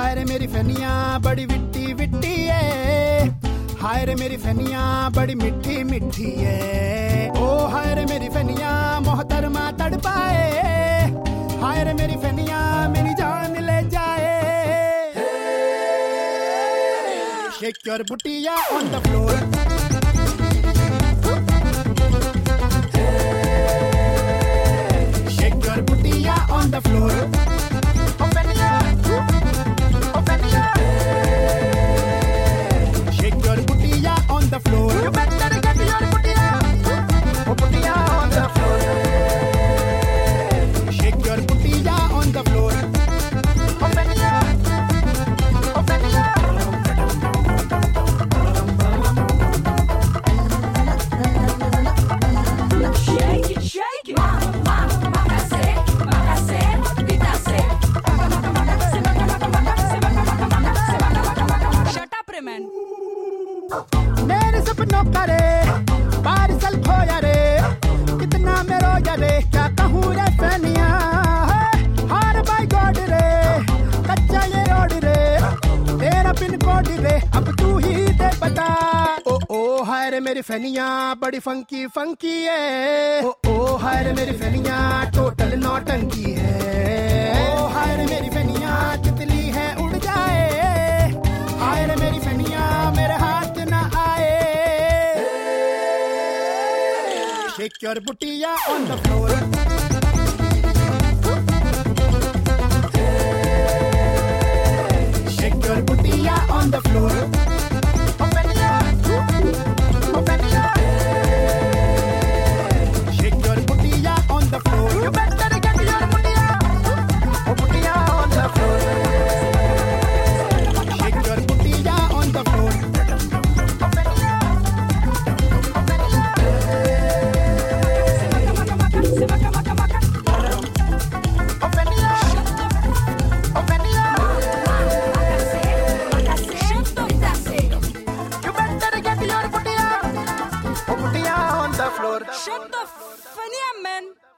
हाय रे मेरी फनिया बड़ी विट्टी विट्टी है, हाय रे मेरी फनिया बड़ी मिठी मिठी है। ओ हाय रे मेरी फनिया मोहतरमा तड़पाए, हाय रे मेरी फनिया मेरी जान ले जाए। Shake your booty on the floor. Shake your booty on the floor. Open ya. Shake your booty on the floor. You better get your booty on the floor. Shake your booty on the floor. Open ya. Shake it, makase, bitase. Shut up, Raman. मेरे सपनों का रे parcel खोया रे, कितना मैं रोया रे, क्या कहूँ रे फनिया। हार बाय गॉड रे, कच्चा ये रोड रे, तेरा पिन कोड रे, अब तू ही दे बता। ओ ओ हाय रे मेरी फनिया बड़ी फंकी फंकी है। ओ ओ हाय रे मेरी फनिया टोटल नौटंकी है। ओ हाय रे मेरी फनिया तितली है उड़ जाए, हाय रे मेरी फनिया मेरे हाथ ना आए। Shake your booty on the floor. Shake your booty on the floor. Open ya. Shake your booty on the floor. You better get your booty on the floor. Shake your booty on the floor. Shut the funny man.